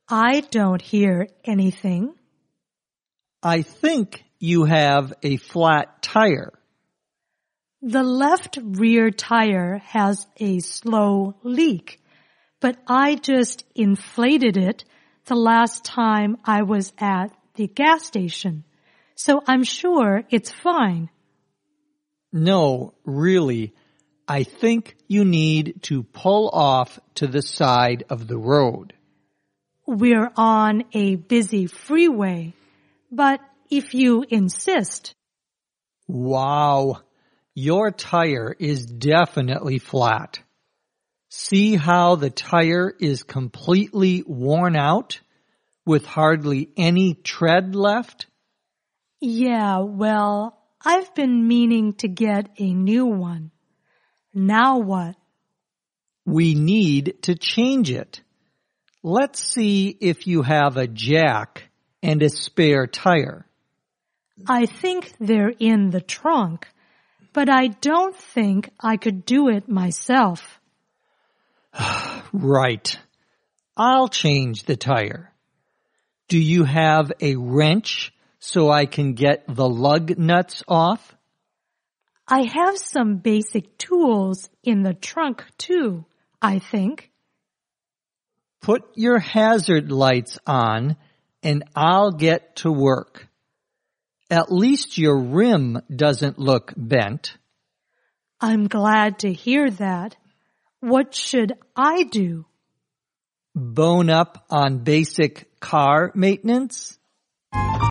I don't hear anything. I think you have a flat tire. The left rear tire has a slow leak, but I just inflated it the last time I was at the gas station, so I'm sure it's fine. No, really, I think you need to pull off to the side of the road. We're on a busy freeway, but if you insist. Wow, your tire is definitely flat. See how the tire is completely worn out with hardly any tread left? Yeah, well, I've been meaning to get a new one. Now what? We need to change it. Let's see if you have a jack and a spare tire. I think they're in the trunk, but I don't think I could do it myself. Right. I'll change the tire. Do you have a wrench so I can get the lug nuts off? I have some basic tools in the trunk too, I think. Put your hazard lights on and I'll get to work. At least your rim doesn't look bent. I'm glad to hear that. What should I do? Bone up on basic car maintenance?